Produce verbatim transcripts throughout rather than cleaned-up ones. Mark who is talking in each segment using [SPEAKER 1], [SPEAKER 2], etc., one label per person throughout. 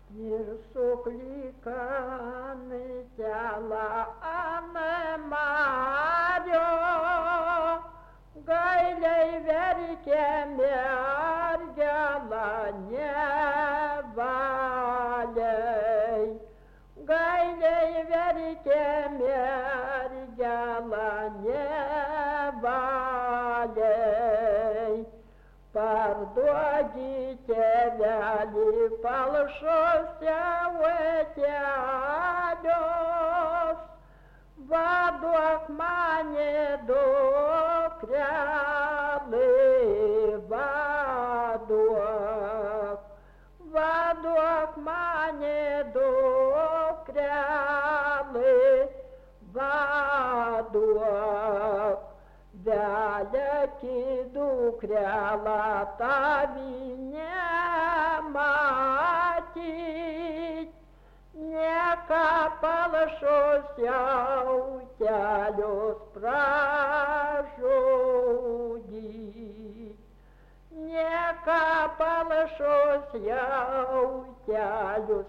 [SPEAKER 1] Ir suklikane ane Mario, gailiai verkė mergela nevaliai. Gailiai verkė mergela nevaliai. Parduogi tėvelį palšose uetelios, vaduok mane dukrelį, vaduok, vaduok mane dukrelį, vaduok. Veleki dukrela tavi nematyt, neka palšos jautelius pražudyt, neka palšos jautelius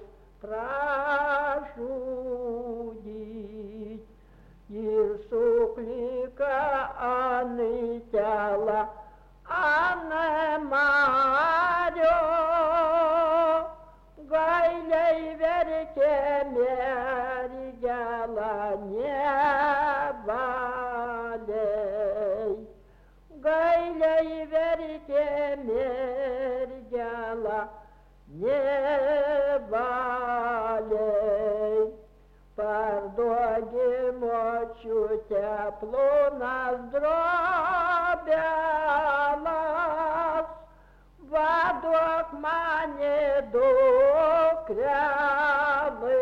[SPEAKER 1] pražudyt. Ir suklika anitela ane Mario, gailiai verkė mergela nevaliai. Gailiai verkė mergela nevaliai. Parduogi močiute plonas drobelas, vaduok mane dukrelį,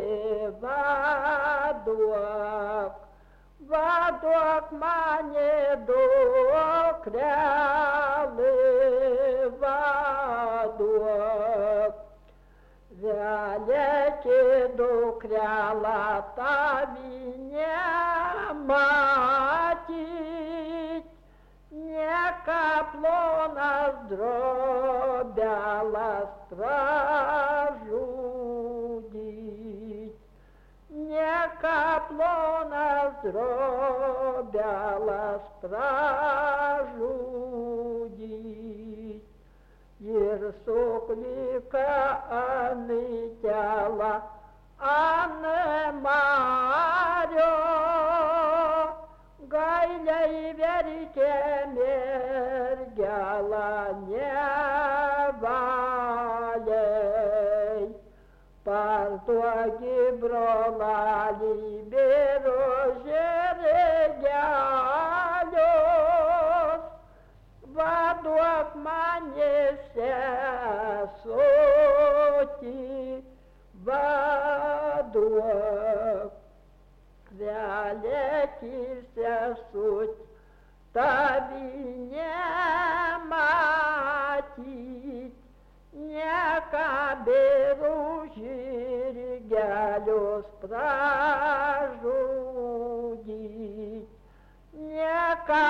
[SPEAKER 1] vaduok, vaduok mane dukrelį, vaduok. Veleki dukrela tavi nematyt, neka plonas drobelas pražudyt, neka plonas drobelas pražudyt. Ir suklika anitela ane Mario, gailiai verkė mergela nevaliai. Parduogi brolelį berožėregelius, vaduok mane sesutį, vaduok. Veleki sesut tavi nematyt, neka berožėregelius pražudyt, neka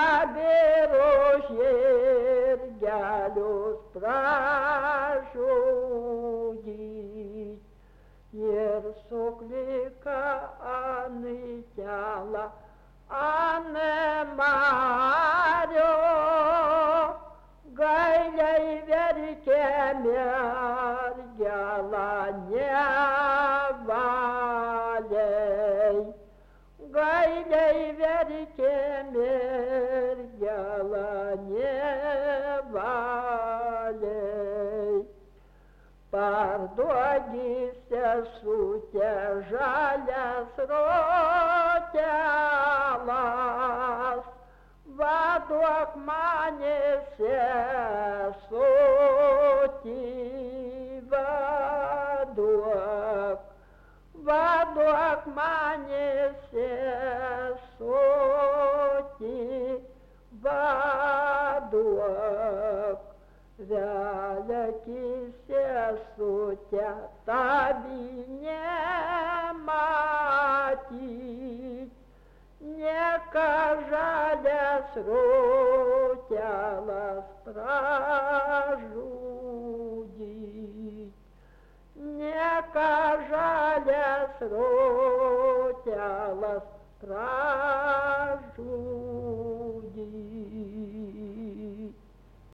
[SPEAKER 1] berožėregelius pražudyt. Ir suklika anitela ane Mario, gailiai verkė mergela nevaliai. Gailiai verkė mergela nevaliai. Parduogi sesute žalias rotelas, vaduok mane sesutį, vaduok, vaduok mane sesutį, vaduok. Veleki sesute tavi nematyt, neka žalias rotelas pražudyt, ne ką žalias rotelas pražū.